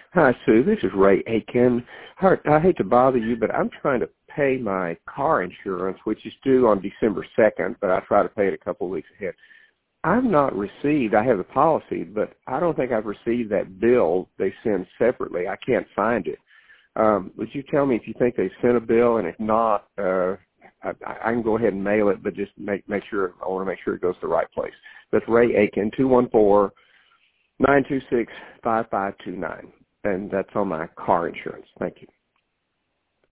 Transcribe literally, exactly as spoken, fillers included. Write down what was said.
Hi, Sue. This is Ray Aiken. I I hate to bother you, but I'm trying to pay my car insurance, which is due on December second, but I try to pay it a couple of weeks ahead. I've not received, I have the policy, but I don't think I've received that bill they send separately. I can't find it. Um, would you tell me if you think they sent a bill, and if not, uh, I, I can go ahead and mail it, but just make make sure, I want to make sure it goes to the right place. That's Ray Aiken, two one four, nine two six, five five two nine, and that's on my car insurance. Thank you.